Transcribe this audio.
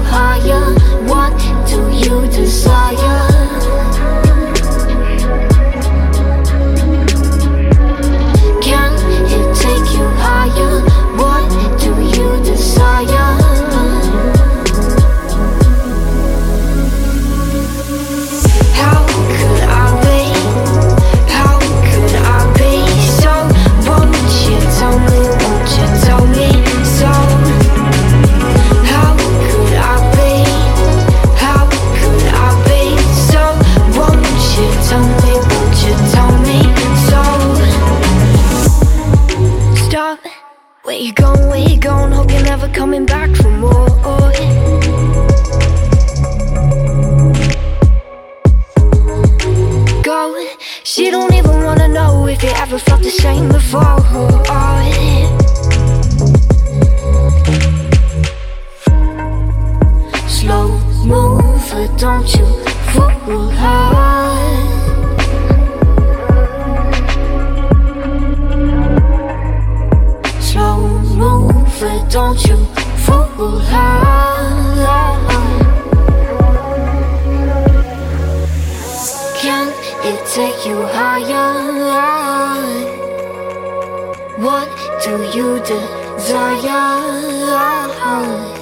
higher? What do you desire? Can it take you higher? What do you desire? How could I be? How could I be so? Won't you tell me? Won't you tell me so? How could I be? How could I be so? Won't you tell me? Won't you tell me so? Stop. Where you going? Where you going? Hope you're never coming back for more. Go. She don't even wanna know if you ever felt the same before. Slow mover, don't you fool her. Slow mover, don't you fool her. Can it take you higher? What do you desire?